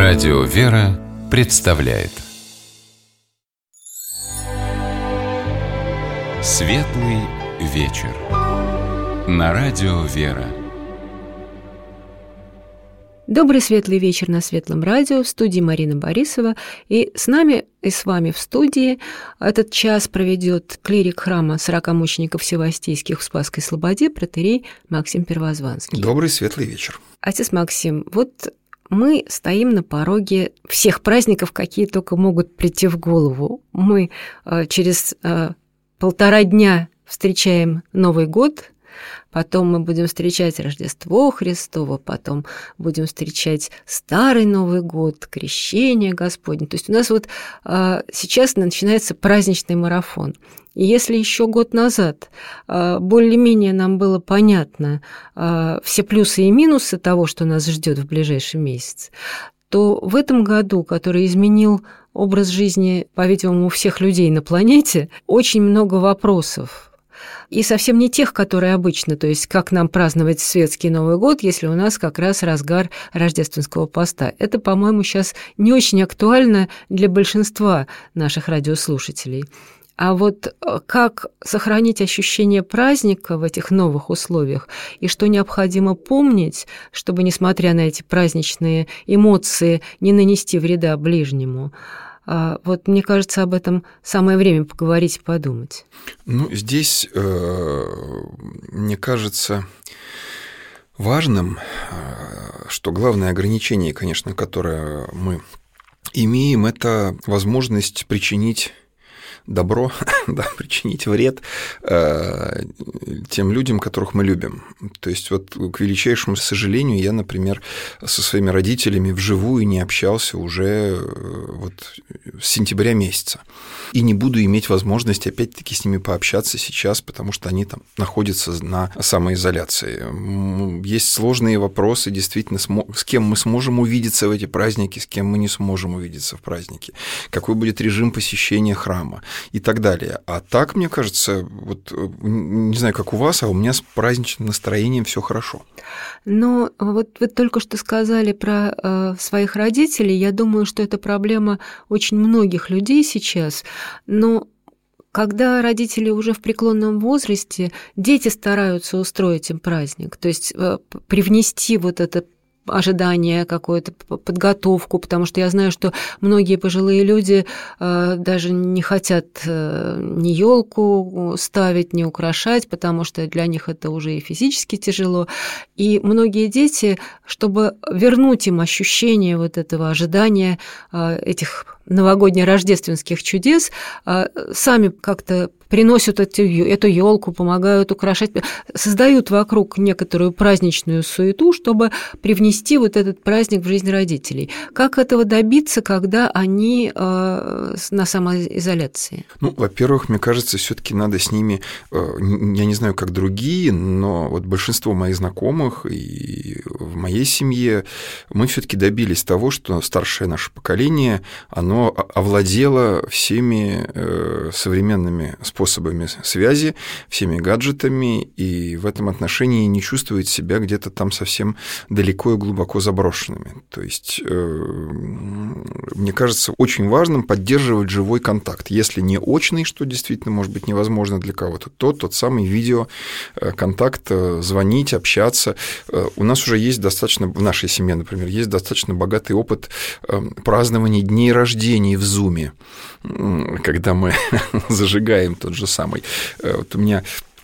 Радио «Вера» представляет Светлый вечер на Радио «Вера». Добрый светлый вечер на Светлом радио, в студии Марина Борисова. И с нами и с вами в студии этот час проведет клирик храма 40 мучеников Севастийских в Спасской Слободе протоиерей Максим Первозванский. Добрый светлый вечер. Отец Максим, вот мы стоим на пороге всех праздников, какие только могут прийти в голову. Мы через 1,5 дня встречаем Новый год, потом мы будем встречать Рождество Христово, потом будем встречать Старый Новый год, Крещение Господне. То есть у нас вот сейчас начинается праздничный марафон. И если еще год назад более-менее нам было понятно все плюсы и минусы того, что нас ждет в ближайший месяц, то в этом году, который изменил образ жизни, по-видимому, всех людей на планете, очень много вопросов. И совсем не тех, которые обычно, то есть как нам праздновать светский Новый год, если у нас как раз разгар рождественского поста. Это, по-моему, сейчас не очень актуально для большинства наших радиослушателей. А вот как сохранить ощущение праздника в этих новых условиях и что необходимо помнить, чтобы, несмотря на эти праздничные эмоции, не нанести вреда ближнему? Вот мне кажется, об этом самое время поговорить и подумать. Ну, здесь, мне кажется, важным, что главное ограничение, конечно, которое мы имеем, это возможность причинить добро, да, причинить вред тем людям, которых мы любим. То есть вот к величайшему сожалению я, например, со своими родителями вживую не общался уже вот с сентября месяца. И не буду иметь возможности опять-таки с ними пообщаться сейчас, потому что они там находятся на самоизоляции. Есть сложные вопросы, действительно, с кем мы сможем увидеться в эти праздники, с кем мы не сможем увидеться в праздники, какой будет режим посещения храма и так далее. А так, мне кажется, вот не знаю, как у вас, а у меня с праздничным настроением все хорошо. Но вот вы только что сказали про своих родителей. Я думаю, что это проблема очень многих людей сейчас. Но когда родители уже в преклонном возрасте, дети стараются устроить им праздник, то есть привнести вот это ожидание, какую-то подготовку, потому что я знаю, что многие пожилые люди даже не хотят ни елку ставить, ни украшать, потому что для них это уже и физически тяжело. И многие дети, чтобы вернуть им ощущение вот этого ожидания этих новогодне-рождественских чудес, сами как-то приносят эту елку, помогают украшать, создают вокруг некоторую праздничную суету, чтобы привнести вот этот праздник в жизнь родителей. Как этого добиться, когда они на самоизоляции? Ну, во-первых, мне кажется, все-таки надо с ними, я не знаю, как другие, но вот большинство моих знакомых и в моей семье мы все-таки добились того, что старшее наше поколение, оно овладело всеми современными способами связи, всеми гаджетами, и в этом отношении не чувствует себя где-то там совсем далеко и глубоко заброшенными. То есть, мне кажется, очень важным поддерживать живой контакт. Если не очный, что действительно может быть невозможно для кого-то, то тот самый видеоконтакт, звонить, общаться. У нас уже есть достаточно, в нашей семье, например, есть достаточно богатый опыт празднования дней рождения в Zoom, когда мы зажигаем тот же самый. Вот у меня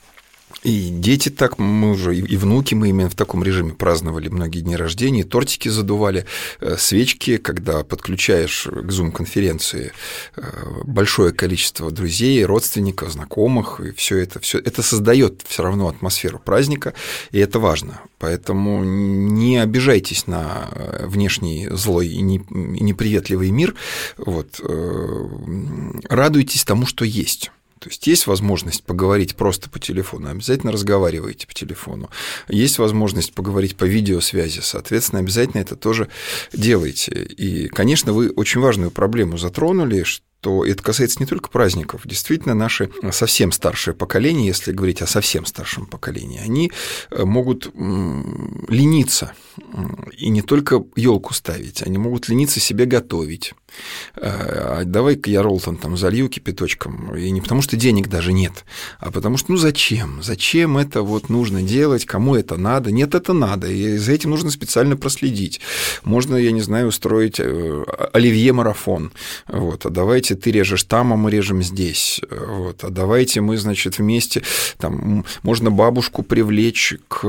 и дети так, мы уже, и внуки мы именно в таком режиме праздновали многие дни рождения, тортики задували, свечки, когда подключаешь к Zoom-конференции большое количество друзей, родственников, знакомых, и все это создает все равно атмосферу праздника, и это важно. Поэтому не обижайтесь на внешний злой и неприветливый мир, вот, радуйтесь тому, что есть. То есть есть возможность поговорить просто по телефону, обязательно разговаривайте по телефону. Есть возможность поговорить по видеосвязи, соответственно, обязательно это тоже делайте. И, конечно, вы очень важную проблему затронули, что это касается не только праздников. Действительно, наше совсем старшее поколение, если говорить о совсем старшем поколении, они могут лениться И не только елку ставить, они могут лениться себе готовить. Давай-ка я роллтон там залью кипяточком. И не потому, что денег даже нет, а потому что, зачем? Зачем это вот нужно делать? Кому это надо? Нет, это надо. И за этим нужно специально проследить. Можно, я не знаю, устроить оливье-марафон. Вот. А давайте ты режешь там, а мы режем здесь. Вот. А давайте мы, значит, вместе... Там, можно бабушку привлечь к...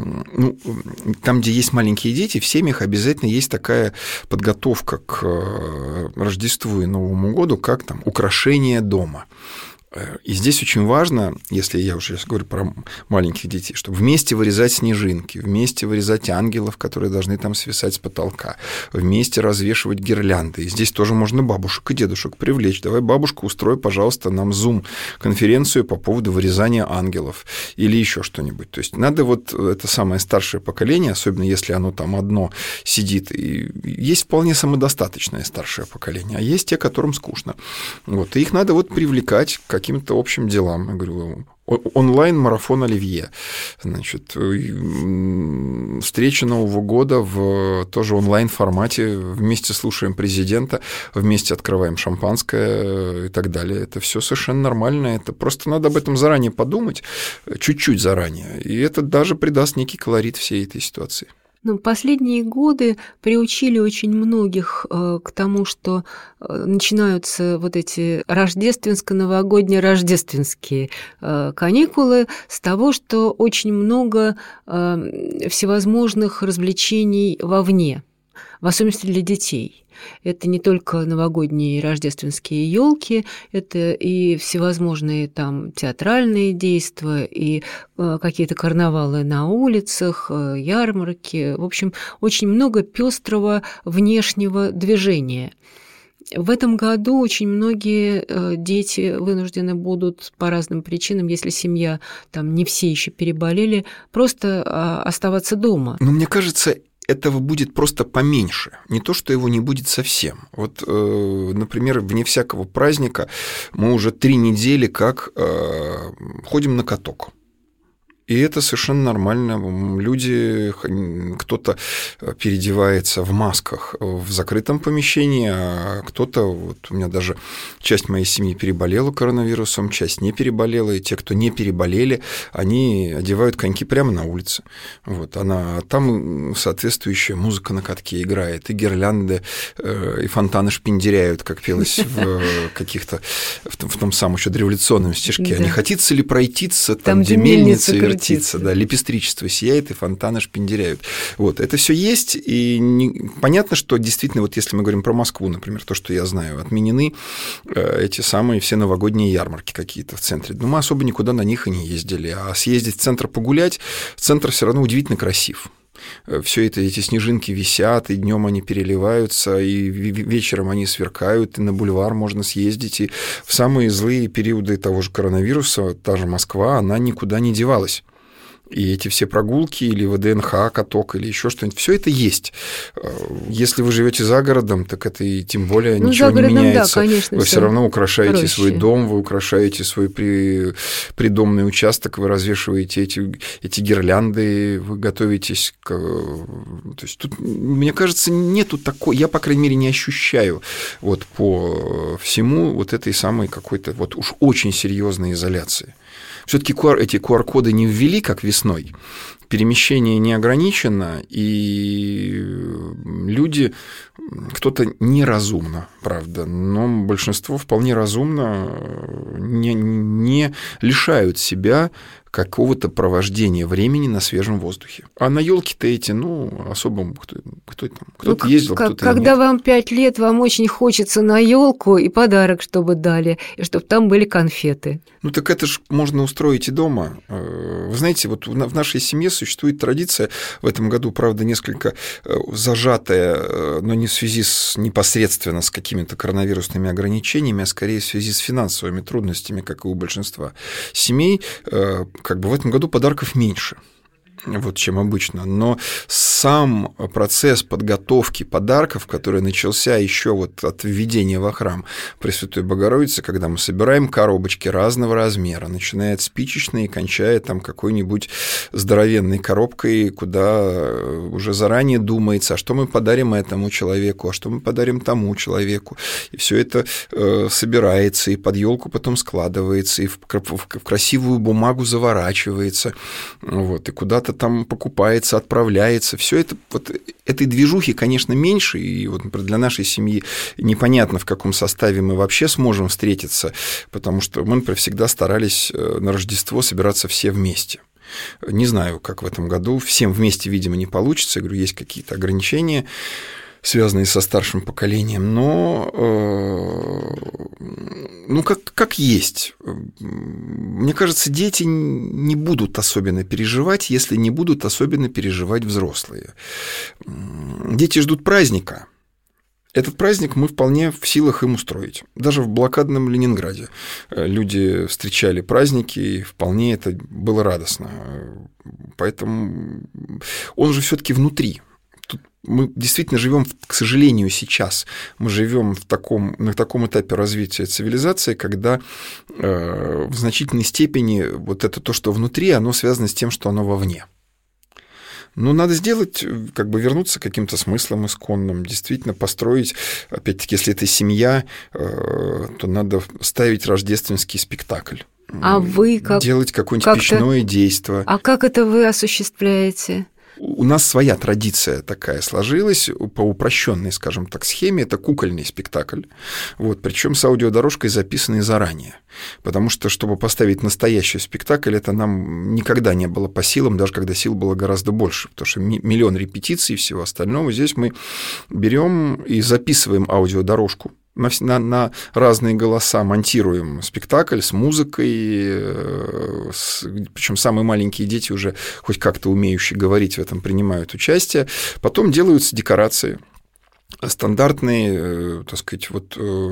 там, где есть маленькие дети, в семьях обязательно есть такая подготовка к Рождеству и Новому году, как там украшение дома. И здесь очень важно, если я уже говорю про маленьких детей, чтобы вместе вырезать снежинки, вместе вырезать ангелов, которые должны там свисать с потолка, вместе развешивать гирлянды. И здесь тоже можно бабушек и дедушек привлечь. Давай, бабушка, устрой, пожалуйста, нам Zoom-конференцию по поводу вырезания ангелов или еще что-нибудь. То есть надо вот это самое старшее поколение, особенно если оно там одно сидит. И есть вполне самодостаточное старшее поколение, а есть те, которым скучно. Вот. И их надо вот привлекать к каким-то общим делам. Я говорю, онлайн-марафон оливье. Значит, встреча Нового года в тоже онлайн-формате. Вместе слушаем президента, вместе открываем шампанское и так далее. Это все совершенно нормально. Это просто надо об этом заранее подумать, чуть-чуть заранее. И это даже придаст некий колорит всей этой ситуации. Последние годы приучили очень многих к тому, что начинаются вот эти рождественско-новогодние-рождественские каникулы с того, что очень много всевозможных развлечений вовне, в особенности для детей. Это не только новогодние и рождественские елки, это и всевозможные там театральные действия, и какие-то карнавалы на улицах, ярмарки. В общем, очень много пестрого внешнего движения. В этом году очень многие дети вынуждены будут по разным причинам, если семья, там не все еще переболели, просто оставаться дома. Но мне кажется, этого будет просто поменьше. Не то, что его не будет совсем. Вот, например, вне всякого праздника мы уже 3 недели как ходим на каток. И это совершенно нормально. Люди, кто-то переодевается в масках в закрытом помещении, а кто-то, вот у меня даже часть моей семьи переболела коронавирусом, часть не переболела, и те, кто не переболели, они одевают коньки прямо на улице. Вот, там соответствующая музыка на катке играет, и гирлянды, и фонтаны шпиндеряют, как пелось в каких-то, в том самом еще дореволюционном стишке. Да. Не хотится ли пройтиться там, где мельница вертится? Да, лепестричество сияет, и фонтаны шпиндеряют. Вот, это все есть, и понятно, что действительно, вот если мы говорим про Москву, например, то, что я знаю, отменены эти самые все новогодние ярмарки какие-то в центре. Но мы особо никуда на них и не ездили. А съездить в центр погулять, центр все равно удивительно красив. Все это, эти снежинки висят, и днем они переливаются, и вечером они сверкают, и на бульвар можно съездить. И в самые злые периоды того же коронавируса та же Москва, она никуда не девалась. И эти все прогулки или ВДНХ, каток, или еще что-нибудь, все это есть. Если вы живете за городом, так это и тем более ничего не меняется. Да, конечно, вы все равно украшаете свой дом, вы украшаете свой придомный участок, вы развешиваете эти гирлянды, вы готовитесь к... То есть тут, мне кажется, нету такой... Я, по крайней мере, не ощущаю вот по всему вот этой самой какой-то вот уж очень серьезной изоляции. Все-таки эти QR-коды не ввели, как весной. Перемещение не ограничено, и люди, кто-то неразумно, правда, но большинство вполне разумно не лишают себя какого-то провождения времени на свежем воздухе. А на елки-то эти, особо кто-то ездил, кто-то нет. Когда вам 5 лет, вам очень хочется на елку и подарок, чтобы дали, и чтобы там были конфеты. Так это же можно устроить и дома. Вы знаете, вот в нашей семье существует традиция в этом году, правда, несколько зажатая, но не в связи непосредственно с какими-то коронавирусными ограничениями, а скорее в связи с финансовыми трудностями, как и у большинства семей. В этом году подарков меньше. вот, чем обычно. Но сам процесс подготовки подарков, который начался еще вот от введения во храм Пресвятой Богородицы, когда мы собираем коробочки разного размера, начиная от спичечной и кончая там какой-нибудь здоровенной коробкой, куда уже заранее думается, а что мы подарим этому человеку, а что мы подарим тому человеку. И все это собирается, и под елку потом складывается, и в красивую бумагу заворачивается, вот, и куда-то там покупается, отправляется. Все это, вот, этой движухи, конечно, меньше, и вот, например, для нашей семьи непонятно, в каком составе мы вообще сможем встретиться, потому что мы, например, всегда старались на Рождество собираться все вместе. Не знаю, как в этом году, всем вместе, видимо, не получится, я говорю, есть какие-то ограничения, связанные со старшим поколением, но ну, как есть. Мне кажется, дети не будут особенно переживать, если не будут особенно переживать взрослые. Дети ждут праздника. Этот праздник мы вполне в силах им устроить. Даже в блокадном Ленинграде люди встречали праздники, и вполне это было радостно. Поэтому он же все-таки внутри. Мы действительно живем, к сожалению, сейчас. Мы живем на таком этапе развития цивилизации, когда в значительной степени вот это то, что внутри, оно связано с тем, что оно вовне. Но надо сделать, как бы вернуться к каким-то смыслам исконным, действительно построить, опять-таки, если это семья, то надо ставить рождественский спектакль. А вы как? Делать какое-нибудь пищное действо. А как это вы осуществляете? У нас своя традиция такая сложилась, по упрощенной, скажем так, схеме, это кукольный спектакль, вот, причем с аудиодорожкой, записанной заранее, потому что, чтобы поставить настоящий спектакль, это нам никогда не было по силам, даже когда сил было гораздо больше, потому что миллион репетиций и всего остального. Здесь мы берем и записываем аудиодорожку, на разные голоса монтируем спектакль с музыкой, причем самые маленькие дети, уже хоть как-то умеющие говорить, в этом принимают участие. Потом делаются декорации. Стандартные, так сказать, вот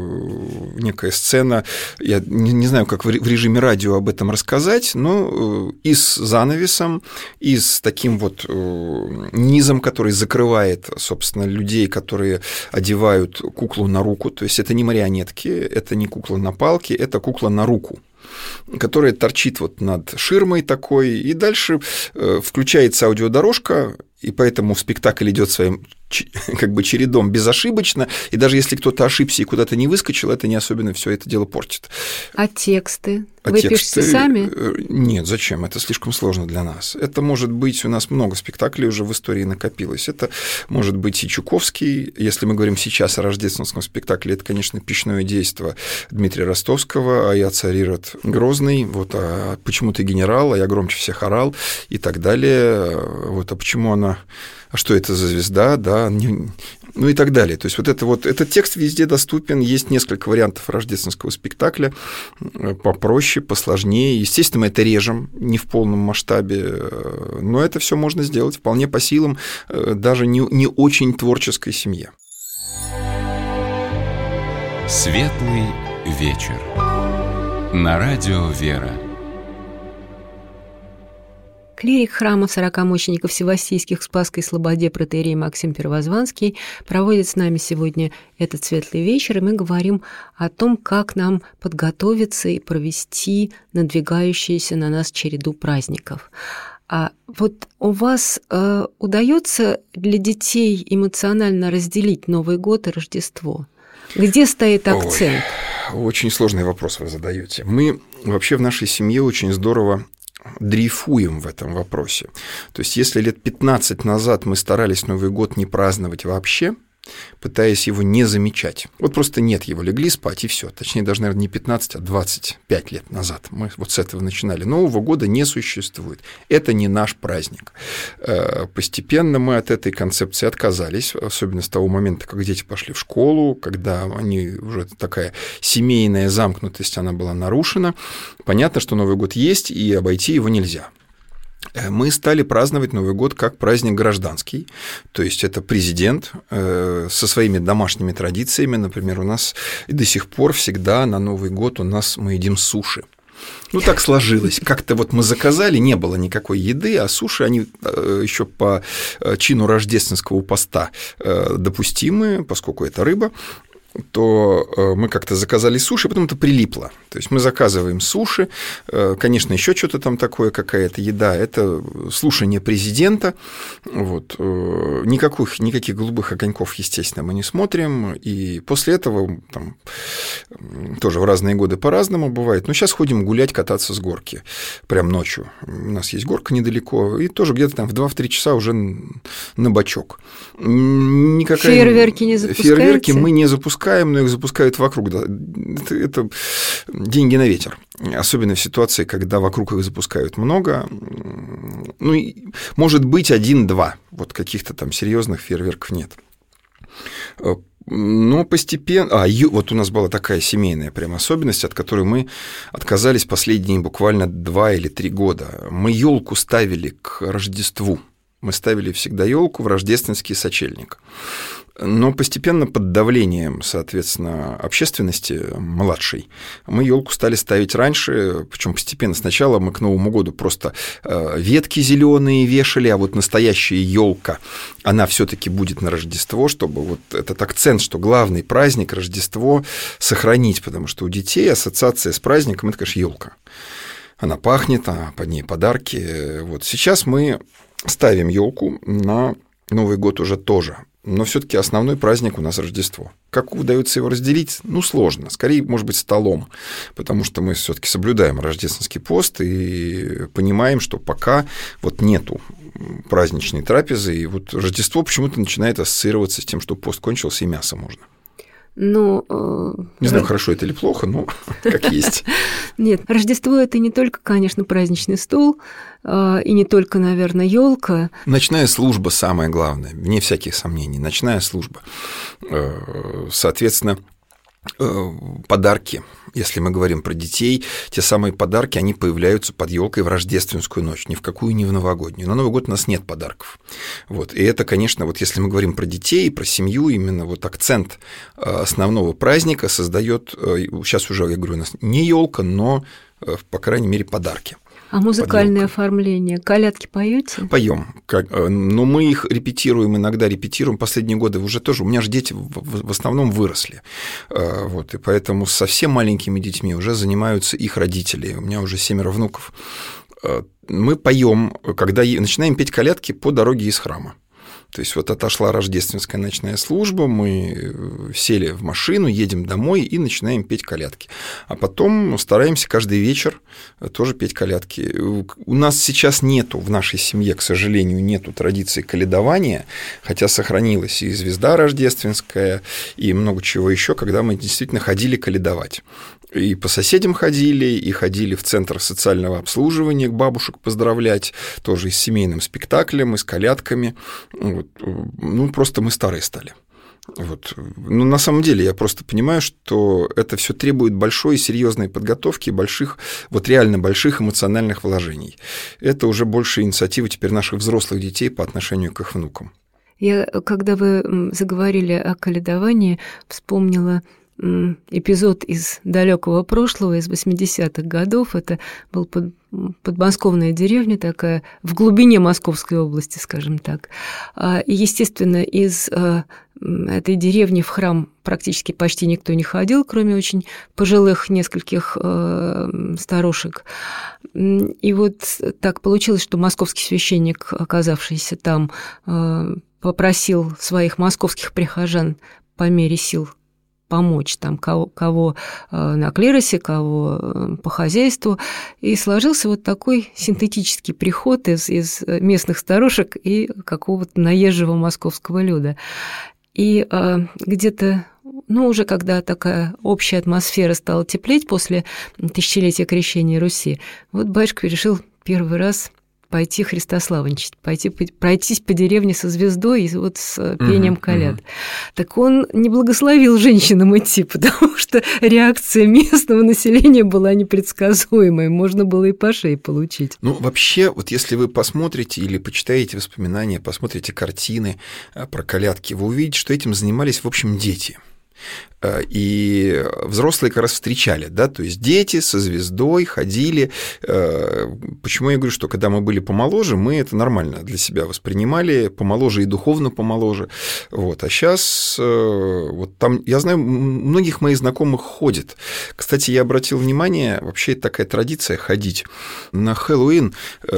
некая сцена, я не знаю, как в режиме радио об этом рассказать, но и с занавесом, и с таким вот низом, который закрывает, собственно, людей, которые одевают куклу на руку, то есть это не марионетки, это не кукла на палке, это кукла на руку, которая торчит вот над ширмой такой, и дальше включается аудиодорожка, и поэтому спектакль идет своим как бы чередом безошибочно, и даже если кто-то ошибся и куда-то не выскочил, это не особенно все это дело портит. А тексты? Вы пишете сами? Нет, зачем? Это слишком сложно для нас. Это может быть, у нас много спектаклей уже в истории накопилось. Это может быть и Чуковский. Если мы говорим сейчас о рождественском спектакле, это, конечно, пищное действо Дмитрия Ростовского, а я царь Ирод Грозный, вот, а почему ты генерал, а я громче всех орал и так далее. Вот, а почему она... А что это за звезда, да, ну и так далее. То есть вот этот текст везде доступен, есть несколько вариантов рождественского спектакля, попроще, посложнее. Естественно, мы это режем, не в полном масштабе, но это все можно сделать вполне по силам даже не очень творческой семье. Светлый вечер. На радио «Вера». Клирик храма 40 мучеников Всевоссийских в Спасской Слободе протоиерей Максим Первозванский проводит с нами сегодня этот светлый вечер, и мы говорим о том, как нам подготовиться и провести надвигающуюся на нас череду праздников. А вот у вас удается для детей эмоционально разделить Новый год и Рождество? Где стоит акцент? Очень сложный вопрос вы задаете. Мы вообще в нашей семье очень здорово дрейфуем в этом вопросе. То есть, если лет 15 назад мы старались Новый год не праздновать вообще, пытаясь его не замечать. Вот просто нет его, легли спать, и все. Точнее, даже, наверное, не 15, а 25 лет назад мы вот с этого начинали. Нового года не существует. Это не наш праздник. Постепенно мы от этой концепции отказались, особенно с того момента, как дети пошли в школу, когда они уже такая семейная замкнутость, она была нарушена. Понятно, что Новый год есть, и обойти его нельзя. Мы стали праздновать Новый год как праздник гражданский, то есть это президент со своими домашними традициями. Например, у нас и до сих пор всегда на Новый год мы едим суши. Ну, так сложилось. Как-то вот мы заказали, не было никакой еды, а суши, они еще по чину рождественского поста допустимы, поскольку это рыба, то мы как-то заказали суши, потом это прилипло. То есть мы заказываем суши, конечно, еще что-то там такое, какая-то еда, это слушание президента. Вот. Никаких голубых огоньков, естественно, мы не смотрим. И после этого там, тоже в разные годы по-разному бывает. Но сейчас ходим гулять, кататься с горки прям ночью. У нас есть горка недалеко, и тоже где-то там в 2-3 часа уже на бочок. Фейерверки не запускаете? Фейерверки мы не запускаем, но их запускают вокруг. Да. Это деньги на ветер. Особенно в ситуации, когда вокруг их запускают много. Ну, может быть, 1-2. Вот каких-то там серьезных фейерверков нет. Но постепенно... вот у нас была такая семейная прям особенность, от которой мы отказались последние буквально 2 или 3 года. Мы елку ставили к Рождеству. Мы ставили всегда елку в рождественский сочельник. Но постепенно под давлением, соответственно, общественности младшей мы елку стали ставить раньше, причем постепенно. Сначала мы к Новому году просто ветки зеленые вешали, а вот настоящая елка, она все-таки будет на Рождество, чтобы вот этот акцент, что главный праздник Рождество сохранить, потому что у детей ассоциация с праздником — это, конечно, елка. Она пахнет, а под ней подарки. Вот сейчас мы ставим елку на Новый год уже тоже. Но все-таки основной праздник у нас Рождество. Как удается его разделить? Ну, сложно. Скорее, может быть, столом, потому что мы все-таки соблюдаем рождественский пост и понимаем, что пока вот нету праздничной трапезы, и вот Рождество почему-то начинает ассоциироваться с тем, что пост кончился и мясо можно. Ну, не знаю, хорошо это или плохо, но как есть. Нет, Рождество — это не только, конечно, праздничный стол, и не только, наверное, елка. Ночная служба самое главное, вне всяких сомнений. Ночная служба. Соответственно, подарки, если мы говорим про детей, те самые подарки, они появляются под елкой в рождественскую ночь, ни в какую, ни в новогоднюю. На Новый год у нас нет подарков. Вот. И это, конечно, вот если мы говорим про детей, про семью, именно вот акцент основного праздника создает, сейчас уже, я говорю, у нас не елка, но, по крайней мере, подарки. А музыкальное оформление? Колядки поете? Поем. Но мы их иногда репетируем. Последние годы уже тоже. У меня же дети в основном выросли. Вот, и поэтому с совсем маленькими детьми уже занимаются их родители. У меня уже 7 внуков. Мы поем, когда начинаем петь колядки по дороге из храма. То есть вот отошла рождественская ночная служба, мы сели в машину, едем домой и начинаем петь колядки. А потом стараемся каждый вечер тоже петь колядки. У нас сейчас нету, в нашей семье, к сожалению, нету традиции колядования, хотя сохранилась и звезда рождественская, и много чего еще, когда мы действительно ходили колядовать. И по соседям ходили, и ходили в центр социального обслуживания к бабушек поздравлять, тоже и с семейным спектаклем, и с колядками. Вот. Ну, просто мы старые стали. Вот. Но на самом деле я просто понимаю, что это все требует большой и серьезной подготовки, больших, вот реально больших эмоциональных вложений. Это уже больше инициатива теперь наших взрослых детей по отношению к их внукам. Когда вы заговорили о колядовании, вспомнила эпизод из далекого прошлого, из 80-х годов. Это был подмосковная деревня такая, в глубине Московской области, скажем так. И, естественно, из этой деревни в храм практически почти никто не ходил, кроме очень пожилых нескольких старушек. И вот так получилось, что московский священник, оказавшийся там, попросил своих московских прихожан по мере сил помочь там, кого на клиросе, кого по хозяйству. И сложился вот такой синтетический приход из местных старушек и какого-то наезжего московского люда. И где-то, уже когда такая общая атмосфера стала теплеть после тысячелетия крещения Руси, вот батюшка решил первый раз пойти христославничать, пройтись по деревне со звездой и вот с пением коляд. Так он не благословил женщинам идти, потому что реакция местного населения была непредсказуемой, можно было и по шее получить. Ну, вообще, вот если вы посмотрите или почитаете воспоминания, посмотрите картины про колядки, вы увидите, что этим занимались, в общем, дети. И взрослые как раз встречали, да, то есть дети со звездой ходили. Почему я говорю, что когда мы были помоложе, мы это нормально для себя воспринимали, помоложе и духовно помоложе. Вот. А сейчас вот там, я знаю, многих моих знакомых ходит. Кстати, я обратил внимание, вообще такая традиция ходить. На Хэллоуин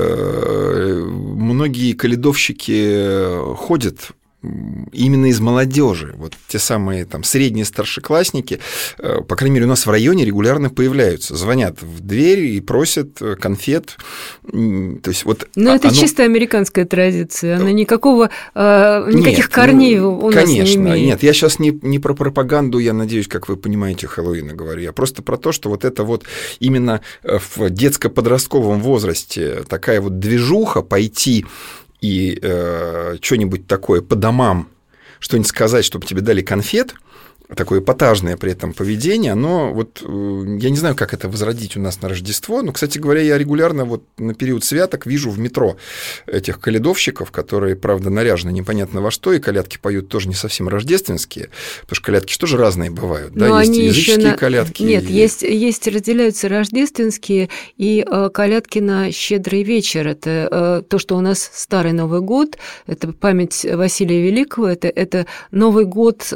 многие каледовщики ходят именно из молодежи, вот те самые там средние старшеклассники, по крайней мере, у нас в районе регулярно появляются, звонят в дверь и просят конфет. То есть вот. Но это чисто американская традиция, она никаких корней у нас не имеет. Нет, я сейчас не про пропаганду, я надеюсь, как вы понимаете, Хэллоуина говорю, я просто про то, что вот это вот именно в детско-подростковом возрасте такая вот движуха пойти и что-нибудь такое по домам, что-нибудь сказать, чтобы тебе дали конфет, такое эпатажное при этом поведение, оно вот, я не знаю, как это возродить у нас на Рождество, но, кстати говоря, я регулярно вот на период святок вижу в метро этих колядовщиков, которые, правда, наряжены непонятно во что, и колядки поют тоже не совсем рождественские, потому что колядки же тоже разные бывают, да, есть языческие колядки. Нет, есть разделяются рождественские и колядки на щедрый вечер, это то, что у нас Старый Новый год, это память Василия Великого, это Новый год,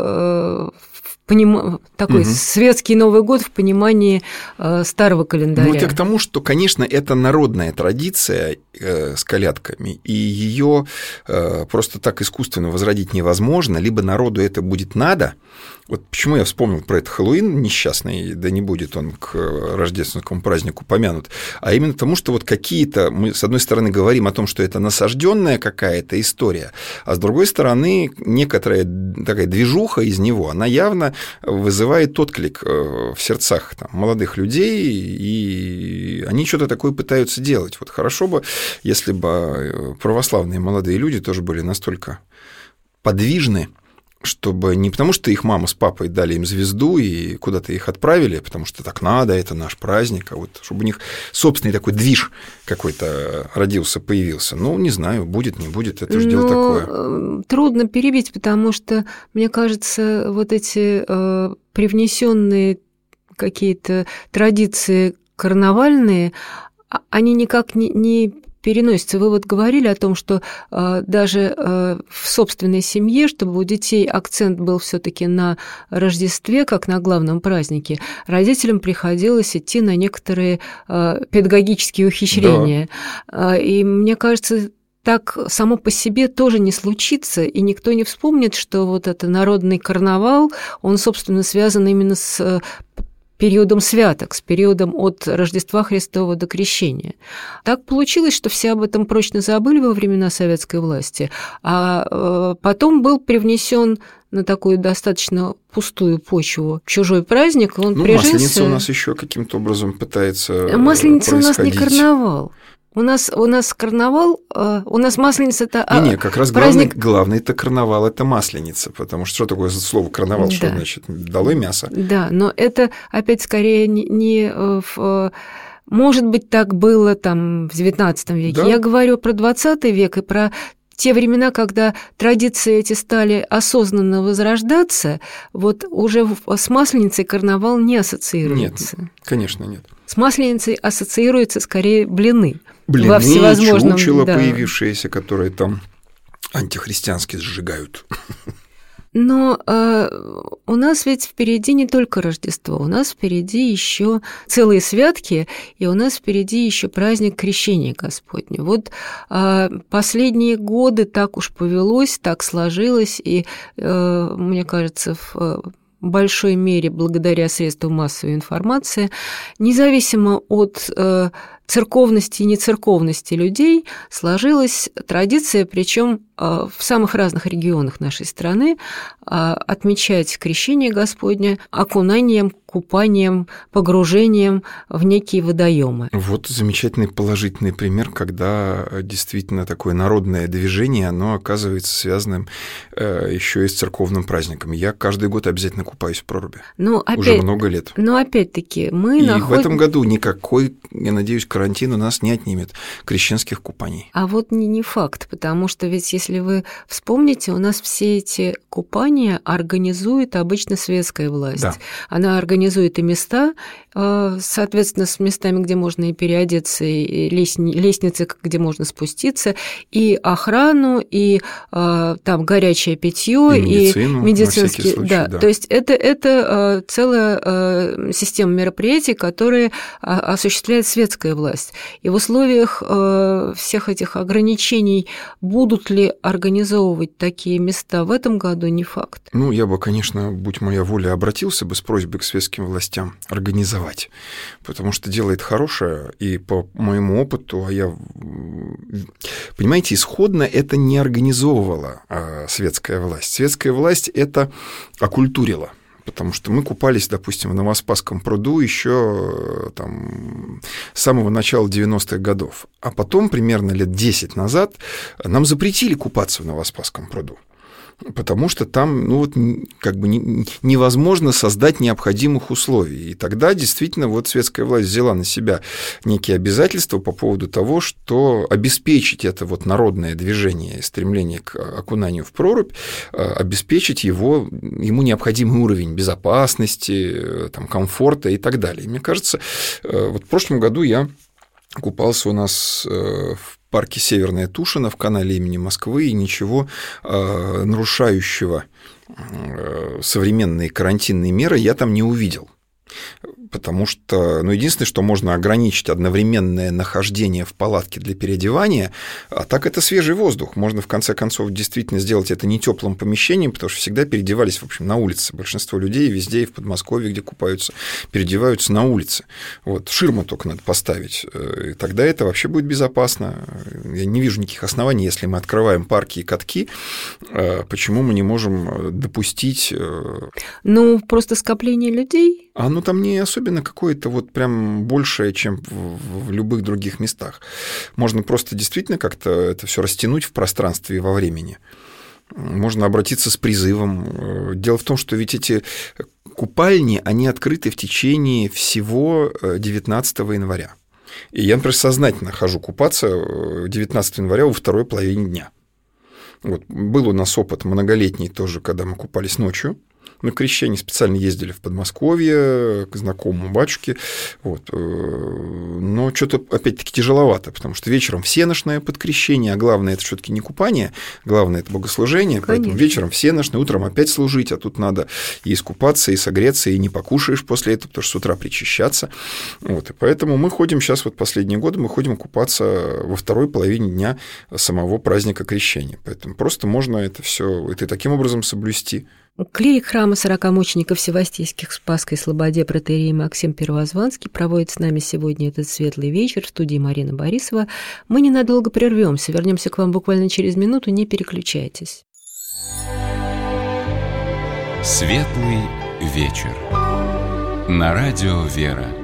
такой светский Новый год в понимании старого календаря. Ну, это к тому, что, конечно, это народная традиция с колядками, и ее просто так искусственно возродить невозможно, либо народу это будет надо. Вот почему я вспомнил про этот Хэллоуин несчастный, да не будет он к рождественскому празднику помянут, а именно потому, что вот какие-то, мы с одной стороны говорим о том, что это насажденная какая-то история, а с другой стороны некоторая такая движуха из него, она явно вызывает отклик в сердцах там молодых людей, и они что-то такое пытаются делать. Вот хорошо бы, если бы православные молодые люди тоже были настолько подвижны, чтобы не потому, что их мама с папой дали им звезду и куда-то их отправили, потому что так надо, это наш праздник, а вот чтобы у них собственный такой движ какой-то родился, появился. Ну, не знаю, будет, не будет, это же дело такое. Трудно перебить, потому что, мне кажется, вот эти привнесенные какие-то традиции карнавальные, они никак не переносится. Вы вот говорили о том, что даже в собственной семье, чтобы у детей акцент был все-таки на Рождестве, как на главном празднике, родителям приходилось идти на некоторые педагогические ухищрения. Да. И мне кажется, так само по себе тоже не случится, и никто не вспомнит, что вот это народный карнавал, он, собственно, связан именно с периодом святок, с периодом от Рождества Христова до Крещения. Так получилось, что все об этом прочно забыли во времена советской власти, а потом был привнесен на такую достаточно пустую почву чужой праздник, он прижился. Масленица у нас еще каким-то образом пытается Масленица происходить. У нас не карнавал. У нас карнавал, у нас Масленица-то Не, как раз праздник... главный это карнавал, это Масленица, потому что такое слово карнавал, да. Что значит? Долой мясо. Да, но это опять скорее не в... Может быть, так было там в XIX веке. Да? Я говорю про XX век и про те времена, когда традиции эти стали осознанно возрождаться, вот уже с Масленицей карнавал не ассоциируется. Нет, конечно, нет. С Масленицей ассоциируются скорее блины. Блины, во всевозможном, чучело появившиеся, которые там антихристиански сжигают. Но у нас ведь впереди не только Рождество, у нас впереди еще целые святки, и у нас впереди еще праздник Крещения Господня. Вот последние годы так уж повелось, так сложилось, и мне кажется, в большой мере благодаря средствам массовой информации, независимо от церковности и нецерковности людей, сложилась традиция, причем в самых разных регионах нашей страны, отмечать Крещение Господне окунанием купанием, погружением в некие водоемы. Вот замечательный положительный пример, когда действительно такое народное движение, оно оказывается связанным еще и с церковным праздником. Я каждый год обязательно купаюсь в проруби. Уже много лет. Но опять-таки в этом году никакой, я надеюсь, карантин у нас не отнимет крещенских купаний. А вот не факт, потому что ведь если вы вспомните, у нас все эти купания организует обычно светская власть. Да. Она организует и места, соответственно, с местами, где можно и переодеться, и лестницы, где можно спуститься, и охрану, и там горячее питье, и медицинские. Да. То есть это целая система мероприятий, которые осуществляет светская власть. И в условиях всех этих ограничений будут ли организовывать такие места в этом году, не факт. Я бы, конечно, будь моя воля, обратился бы с просьбой к светским властям организовать, потому что дело это хорошее, и по моему опыту, понимаете, исходно это не организовывала светская власть. Светская власть это окультурила. Потому что мы купались, допустим, в Новоспасском пруду еще с самого начала 90-х годов. А потом, примерно лет 10 назад, нам запретили купаться в Новоспасском пруду. Потому что там невозможно создать необходимых условий. И тогда действительно светская власть взяла на себя некие обязательства по поводу того, что обеспечить это народное движение и стремление к окунанию в прорубь, обеспечить ему необходимый уровень безопасности, комфорта и так далее. И мне кажется, в прошлом году я купался у нас в парке Северная Тушина в канале имени Москвы, и ничего нарушающего современные карантинные меры я там не увидел. Потому что, единственное, что можно ограничить одновременное нахождение в палатке для переодевания, а так это свежий воздух. Можно, в конце концов, действительно сделать это не теплым помещением, потому что всегда переодевались, в общем, на улице. Большинство людей везде, и в Подмосковье, где купаются, переодеваются на улице. Ширму только надо поставить, и тогда это вообще будет безопасно. Я не вижу никаких оснований, если мы открываем парки и катки, почему мы не можем допустить... просто скопление людей... Там не особенно какое-то прям большее, чем в любых других местах. Можно просто действительно как-то это все растянуть в пространстве и во времени. Можно обратиться с призывом. Дело в том, что ведь эти купальни, они открыты в течение всего 19 января. И я, например, сознательно хожу купаться 19 января во второй половине дня. Был у нас опыт многолетний тоже, когда мы купались ночью. На крещение специально ездили в Подмосковье к знакомому батюшке. Но что-то, опять-таки, тяжеловато, потому что вечером всенощное под крещение, а главное, это все-таки не купание, главное, это богослужение. Конечно. Поэтому вечером всенощное, утром опять служить, а тут надо и искупаться, и согреться, и не покушаешь после этого, потому что с утра причащаться. И поэтому мы ходим сейчас, последние годы, мы ходим купаться во второй половине дня самого праздника крещения. Поэтому просто можно это все таким образом соблюсти. Клирик храма 40 мучеников Севастийских в Спасской Слободе протоиерей Максим Первозванский проводит с нами сегодня этот светлый вечер в студии Марина Борисова. Мы ненадолго прервемся, вернемся к вам буквально через минуту, не переключайтесь. Светлый вечер. На радио «Вера».